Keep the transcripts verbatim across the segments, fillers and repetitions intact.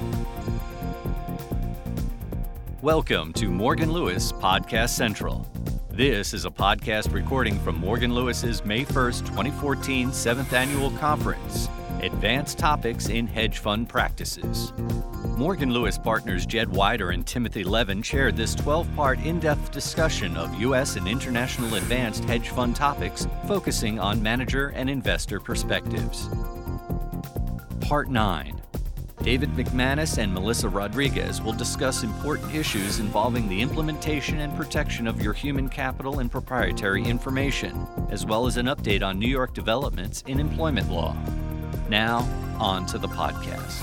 Welcome to Morgan Lewis Podcast Central. This is a podcast recording from Morgan Lewis's May first, twenty fourteen seventh Annual Conference, Advanced Topics in Hedge Fund Practices. Morgan Lewis partners Jed Wider and Timothy Levin chaired this twelve-part in-depth discussion of U S and international advanced hedge fund topics focusing on manager and investor perspectives. Part nine. David McManus and Melissa Rodriguez will discuss important issues involving the implementation and protection of your human capital and proprietary information, as well as an update on New York developments in employment law. Now, on to the podcast.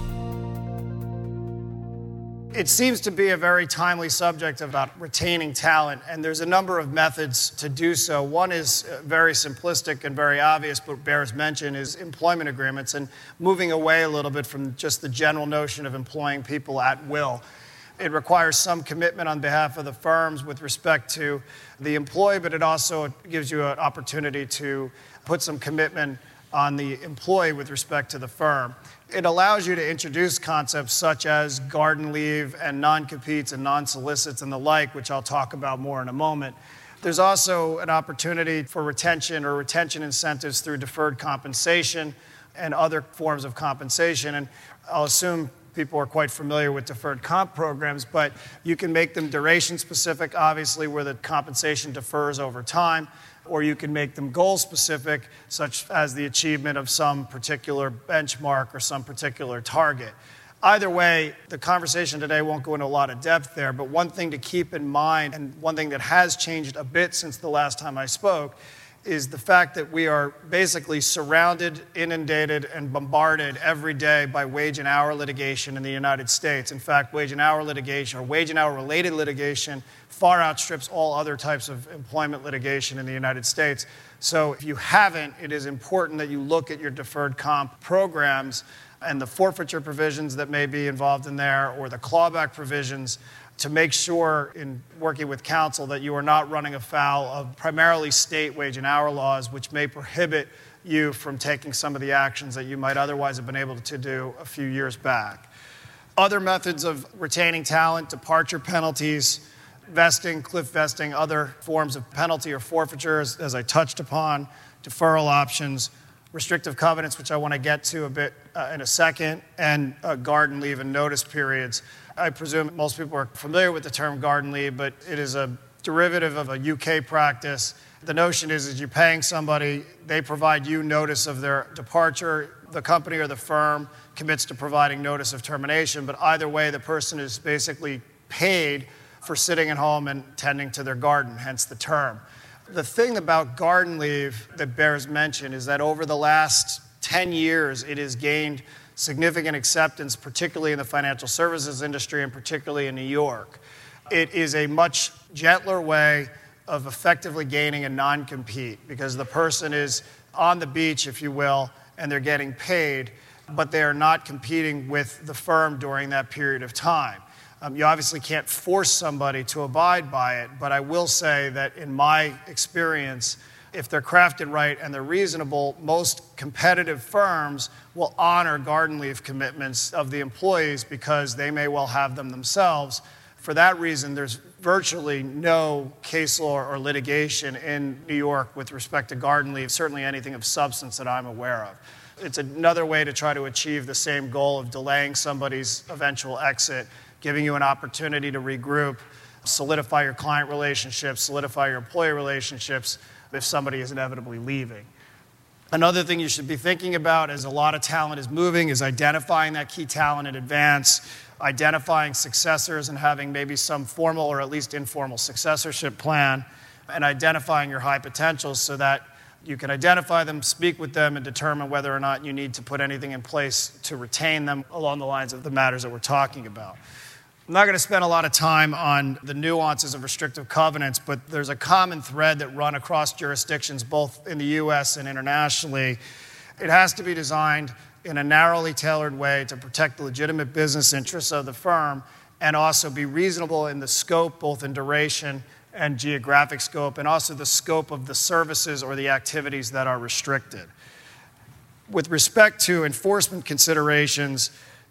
It seems to be a very timely subject about retaining talent, and there's a number of methods to do so. One is very simplistic and very obvious, but bears mention, is employment agreements, and moving away a little bit from just the general notion of employing people at will. It requires some commitment on behalf of the firms with respect to the employee, but it also gives you an opportunity to put some commitment on the employee with respect to the firm. It allows you to introduce concepts such as garden leave and non-competes and non-solicits and the like, which I'll talk about more in a moment. There's also an opportunity for retention or retention incentives through deferred compensation and other forms of compensation. And I'll assume people are quite familiar with deferred comp programs, but you can make them duration specific, obviously, where the compensation defers over time, or you can make them goal specific, such as the achievement of some particular benchmark or some particular target. Either way, the conversation today won't go into a lot of depth there, but one thing to keep in mind, and one thing that has changed a bit since the last time I spoke, is the fact that we are basically surrounded, inundated, and bombarded every day by wage and hour litigation in the United States. In fact, wage and hour litigation, or wage and hour related litigation, far outstrips all other types of employment litigation in the United States. So if you haven't, it is important that you look at your deferred comp programs and the forfeiture provisions that may be involved in there, or the clawback provisions, to make sure in working with counsel that you are not running afoul of primarily state wage and hour laws, which may prohibit you from taking some of the actions that you might otherwise have been able to do a few years back. Other methods of retaining talent: departure penalties, vesting, cliff vesting, other forms of penalty or forfeitures, as I touched upon, deferral options, restrictive covenants, which I want to get to a bit uh, in a second, and uh, garden leave and notice periods. I presume most people are familiar with the term garden leave, but it is a derivative of a U K practice. The notion is, is you're paying somebody, they provide you notice of their departure, the company or the firm commits to providing notice of termination, but either way, the person is basically paid for sitting at home and tending to their garden, hence the term. The thing about garden leave that bears mention is that over the last ten years, it has gained significant acceptance, particularly in the financial services industry and particularly in New York. It is a much gentler way of effectively gaining a non-compete, because the person is on the beach, if you will, and they're getting paid, but they are not competing with the firm during that period of time. Um, you obviously can't force somebody to abide by it, but I will say that in my experience, if they're crafted right and they're reasonable, most competitive firms will honor garden leave commitments of the employees because they may well have them themselves. For that reason, there's virtually no case law or litigation in New York with respect to garden leave, certainly anything of substance that I'm aware of. It's another way to try to achieve the same goal of delaying somebody's eventual exit, giving you an opportunity to regroup, solidify your client relationships, solidify your employee relationships if somebody is inevitably leaving. Another thing you should be thinking about, as a lot of talent is moving, is identifying that key talent in advance, identifying successors and having maybe some formal or at least informal successorship plan, and identifying your high potentials so that you can identify them, speak with them, and determine whether or not you need to put anything in place to retain them along the lines of the matters that we're talking about. I'm not going to spend a lot of time on the nuances of restrictive covenants, but there's a common thread that run across jurisdictions, both in the U S and internationally. It has to be designed in a narrowly tailored way to protect the legitimate business interests of the firm and also be reasonable in the scope, both in duration and geographic scope, and also the scope of the services or the activities that are restricted. With respect to enforcement considerations,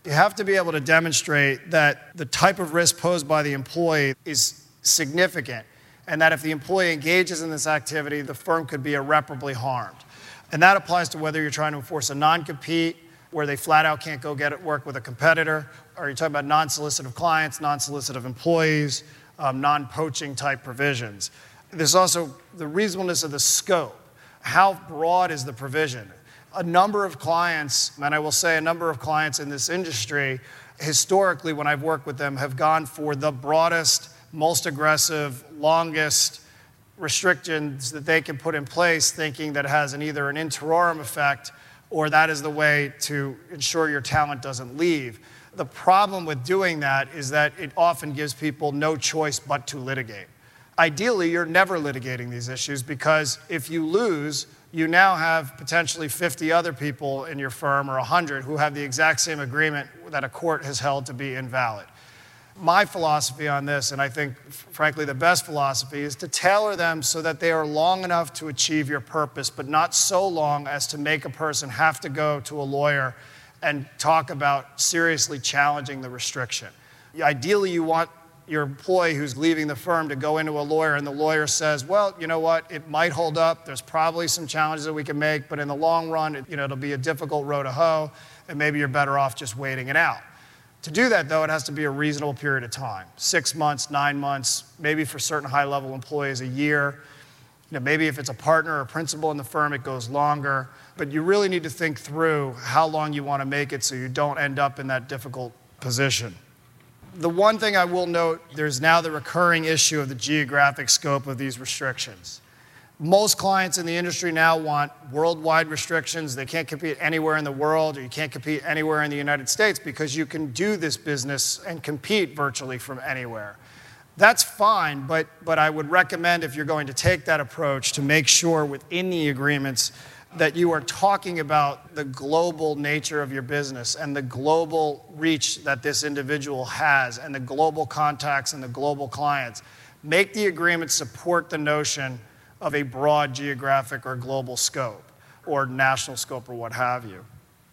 You have to be able to demonstrate that the type of risk posed by the employee is significant, and that if the employee engages in this activity, the firm could be irreparably harmed. And that applies to whether you're trying to enforce a non-compete, where they flat out can't go get it work with a competitor, or you're talking about non-solicitive clients, non-solicitive employees, um, non-poaching type provisions. There's also the reasonableness of the scope. How broad is the provision? A number of clients, and I will say a number of clients in this industry, historically when I've worked with them, have gone for the broadest, most aggressive, longest restrictions that they can put in place, thinking that it has an either an interim effect or that is the way to ensure your talent doesn't leave. The problem with doing that is that it often gives people no choice but to litigate. Ideally, you're never litigating these issues, because if you lose, you now have potentially fifty other people in your firm, or one hundred, who have the exact same agreement that a court has held to be invalid. My philosophy on this, and I think, frankly, the best philosophy, is to tailor them so that they are long enough to achieve your purpose, but not so long as to make a person have to go to a lawyer and talk about seriously challenging the restriction. Ideally, you want your employee who's leaving the firm to go into a lawyer, and the lawyer says, well, you know what, it might hold up, there's probably some challenges that we can make, but in the long run, it, you know, it'll be a difficult row to hoe, and maybe you're better off just waiting it out. To do that, though, it has to be a reasonable period of time. Six months, nine months, maybe for certain high-level employees, a year. You know, maybe if it's a partner or principal in the firm, it goes longer. But you really need to think through how long you want to make it so you don't end up in that difficult position. The one thing I will note, there's now the recurring issue of the geographic scope of these restrictions. Most clients in the industry now want worldwide restrictions. They can't compete anywhere in the world, or you can't compete anywhere in the United States, because you can do this business and compete virtually from anywhere. That's fine, but, but I would recommend, if you're going to take that approach, to make sure within the agreements that you are talking about the global nature of your business and the global reach that this individual has and the global contacts and the global clients. Make the agreement support the notion of a broad geographic or global scope or national scope or what have you.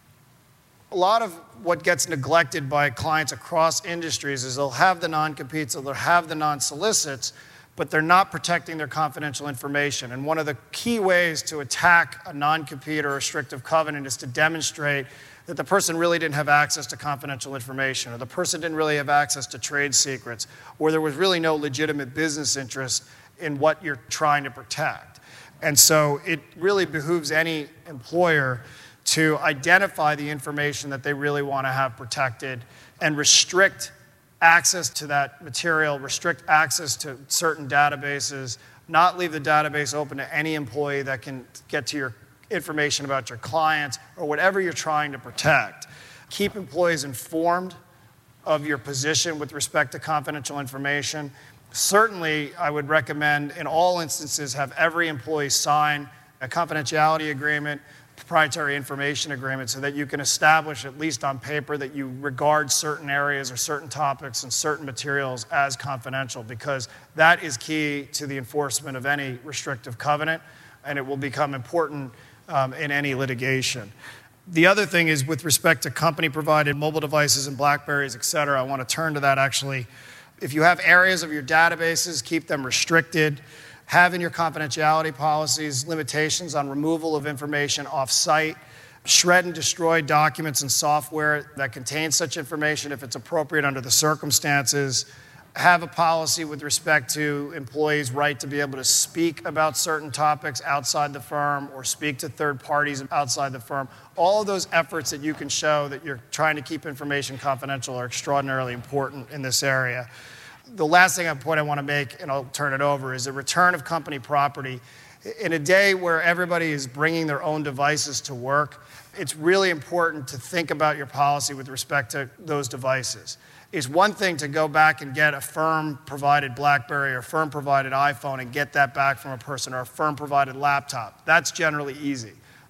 A lot of what gets neglected by clients across industries is they'll have the non-competes or they'll have the non-solicits, but they're not protecting their confidential information. And one of the key ways to attack a non-compete or restrictive covenant is to demonstrate that the person really didn't have access to confidential information, or the person didn't really have access to trade secrets, or there was really no legitimate business interest in what you're trying to protect. And so it really behooves any employer to identify the information that they really want to have protected and restrict access to that material, restrict access to certain databases, not leave the database open to any employee that can get to your information about your clients or whatever you're trying to protect. Keep employees informed of your position with respect to confidential information. Certainly, I would recommend in all instances have every employee sign a confidentiality agreement, proprietary information agreement, so that you can establish, at least on paper, that you regard certain areas or certain topics and certain materials as confidential, because that is key to the enforcement of any restrictive covenant, and it will become important um, in any litigation. The other thing is with respect to company-provided mobile devices and BlackBerries, et cetera, I want to turn to that actually. If you have areas of your databases, keep them restricted. Have in your confidentiality policies limitations on removal of information off-site. Shred and destroy documents and software that contain such information if it's appropriate under the circumstances. Have a policy with respect to employees' right to be able to speak about certain topics outside the firm or speak to third parties outside the firm. All of those efforts that you can show that you're trying to keep information confidential are extraordinarily important in this area. The last thing I point I want to make, and I'll turn it over, is the return of company property. In a day where everybody is bringing their own devices to work, it's really important to think about your policy with respect to those devices. It's one thing to go back and get a firm-provided BlackBerry or firm-provided iPhone and get that back from a person, or a firm-provided laptop. That's generally easy.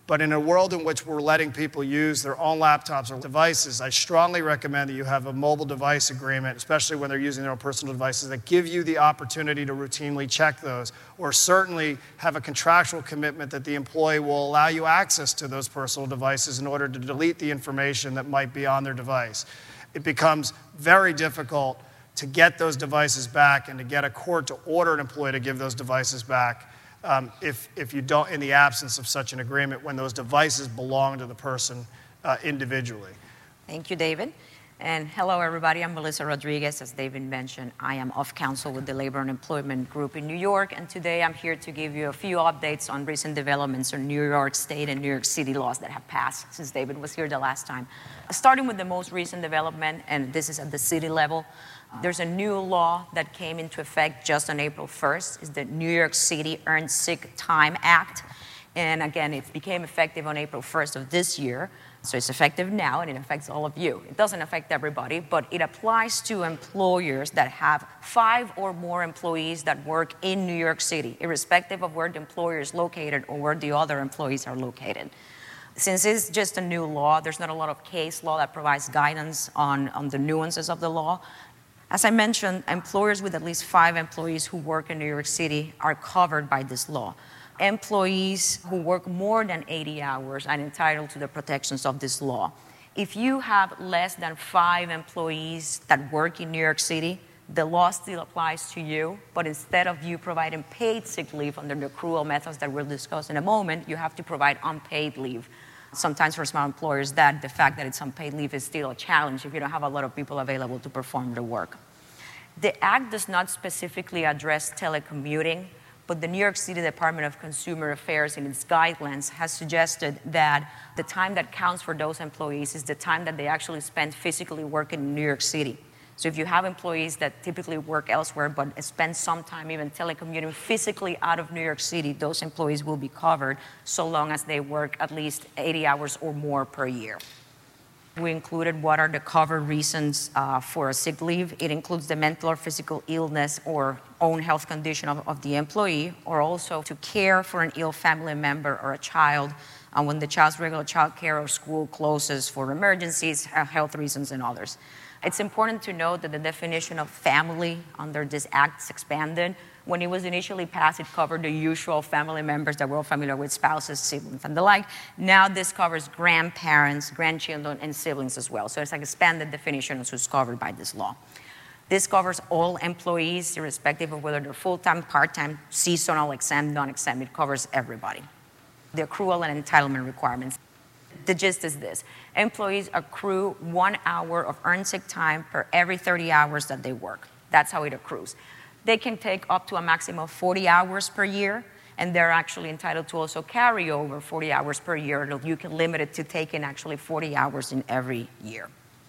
But in a world in which we're letting people use their own laptops or devices, I strongly recommend that you have a mobile device agreement, especially when they're using their own personal devices, that give you the opportunity to routinely check those, or certainly have a contractual commitment that the employee will allow you access to those personal devices in order to delete the information that might be on their device. It becomes very difficult to get those devices back and to get a court to order an employee to give those devices back. Um, if, if you don't, in the absence of such an agreement, when those devices belong to the person uh, individually. Thank you, David. And hello, everybody. I'm Melissa Rodriguez. As David mentioned, I am off counsel with the Labor and Employment Group in New York. And today I'm here to give you a few updates on recent developments on New York State and New York City laws that have passed since David was here the last time. Starting with the most recent development, and this is at the city level. There's a new law that came into effect just on April first. It's the New York City Earned Sick Time Act. And again, it became effective on April first of this year. So it's effective now, and it affects all of you. It doesn't affect everybody, but it applies to employers that have five or more employees that work in New York City, irrespective of where the employer is located or where the other employees are located. Since it's just a new law, there's not a lot of case law that provides guidance on, on the nuances of the law. As I mentioned, employers with at least five employees who work in New York City are covered by this law. Employees who work more than eighty hours are entitled to the protections of this law. If you have less than five employees that work in New York City, the law still applies to you, but instead of you providing paid sick leave under the accrual methods that we'll discuss in a moment, you have to provide unpaid leave. Sometimes for small employers, that the fact that it's unpaid leave is still a challenge if you don't have a lot of people available to perform the work. The Act does not specifically address telecommuting, but the New York City Department of Consumer Affairs in its guidelines has suggested that the time that counts for those employees is the time that they actually spend physically working in New York City. So if you have employees that typically work elsewhere but spend some time even telecommuting physically out of New York City, those employees will be covered so long as they work at least eighty hours or more per year. We included what are the covered reasons uh, for a sick leave. It includes the mental or physical illness or own health condition of, of the employee, or also to care for an ill family member or a child uh, when the child's regular child care or school closes for emergencies, uh, health reasons, and others. It's important to note that the definition of family under this act is expanded. When it was initially passed, it covered the usual family members that we're all familiar with, spouses, siblings, and the like. Now this covers grandparents, grandchildren, and siblings as well. So it's like an expanded definition of who's covered by this law. This covers all employees, irrespective of whether they're full-time, part-time, seasonal, exempt, non-exempt. It covers everybody. The accrual and entitlement requirements. The gist is this. Employees accrue one hour of earned sick time per every thirty hours that they work. That's how it accrues. They can take up to a maximum of forty hours per year, and they're actually entitled to also carry over forty hours per year. You can limit it to taking actually forty hours in every year.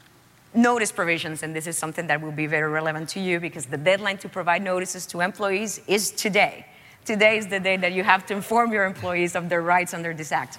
Notice provisions, and this is something that will be very relevant to you because the deadline to provide notices to employees is today. Today is the day that you have to inform your employees of their rights under this act.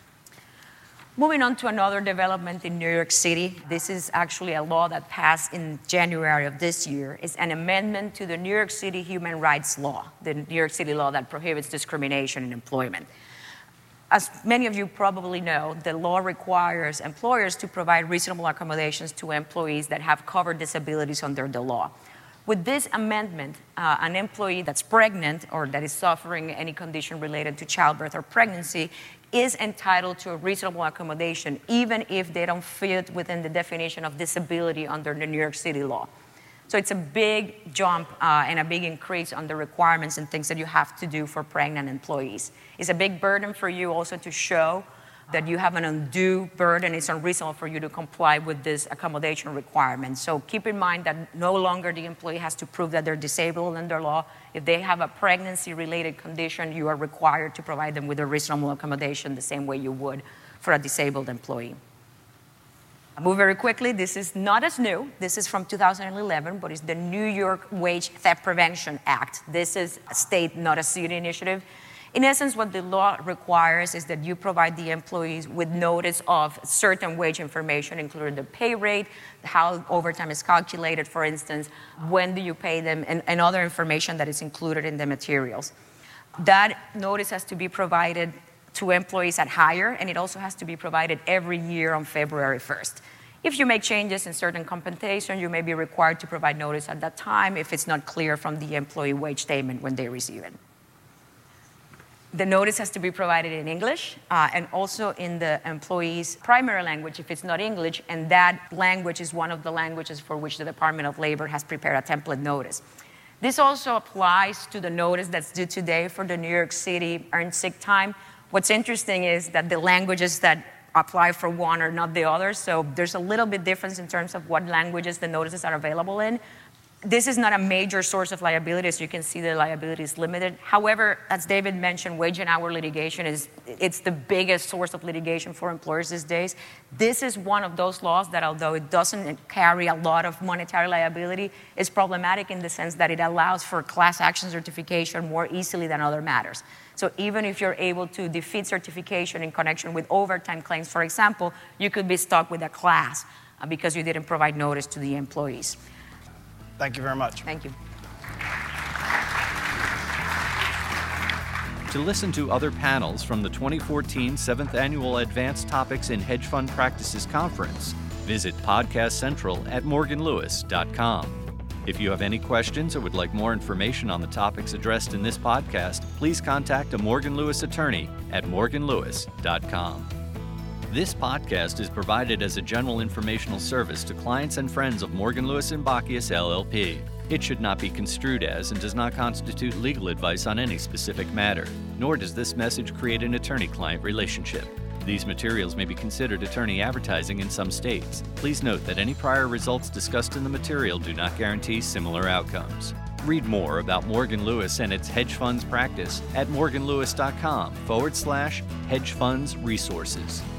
Moving on to another development in New York City. This is actually a law that passed in January of this year. It's an amendment to the New York City Human Rights Law, the New York City law that prohibits discrimination in employment. As many of you probably know, the law requires employers to provide reasonable accommodations to employees that have covered disabilities under the law. With this amendment, uh, an employee that's pregnant or that is suffering any condition related to childbirth or pregnancy is entitled to a reasonable accommodation, even if they don't fit within the definition of disability under the New York City law. So it's a big jump uh, and a big increase on the requirements and things that you have to do for pregnant employees. It's a big burden for you also to show that you have an undue burden. It's unreasonable for you to comply with this accommodation requirement. So keep in mind that no longer the employee has to prove that they're disabled under law. If they have a pregnancy-related condition, you are required to provide them with a reasonable accommodation the same way you would for a disabled employee. I'll move very quickly. This is not as new. This is from two thousand eleven, but it's the New York Wage Theft Prevention Act. This is a state, not a city initiative. In essence, what the law requires is that you provide the employees with notice of certain wage information, including the pay rate, how overtime is calculated, for instance, when do you pay them, and, and other information that is included in the materials. That notice has to be provided to employees at hire, and it also has to be provided every year on February first. If you make changes in certain compensation, you may be required to provide notice at that time if it's not clear from the employee wage statement when they receive it. The notice has to be provided in English uh, and also in the employee's primary language if it's not English, and that language is one of the languages for which the Department of Labor has prepared a template notice. This also applies to the notice that's due today for the New York City earned sick time. What's interesting is that the languages that apply for one are not the other, so there's a little bit difference in terms of what languages the notices are available in. This is not a major source of liability, as you can see the liability is limited. However, as David mentioned, wage and hour litigation is it's the biggest source of litigation for employers these days. This is one of those laws that, although it doesn't carry a lot of monetary liability, is problematic in the sense that it allows for class action certification more easily than other matters. So even if you're able to defeat certification in connection with overtime claims, for example, you could be stuck with a class uh, because you didn't provide notice to the employees. Thank you very much. Thank you. To listen to other panels from the twenty fourteen seventh Annual Advanced Topics in Hedge Fund Practices Conference, visit Podcast Central at morgan lewis dot com. If you have any questions or would like more information on the topics addressed in this podcast, please contact a Morgan Lewis attorney at morgan lewis dot com. This podcast is provided as a general informational service to clients and friends of Morgan Lewis and Bockius L L P. It should not be construed as and does not constitute legal advice on any specific matter, nor does this message create an attorney-client relationship. These materials may be considered attorney advertising in some states. Please note that any prior results discussed in the material do not guarantee similar outcomes. Read more about Morgan Lewis and its hedge funds practice at morgan lewis dot com forward slash hedge funds resources.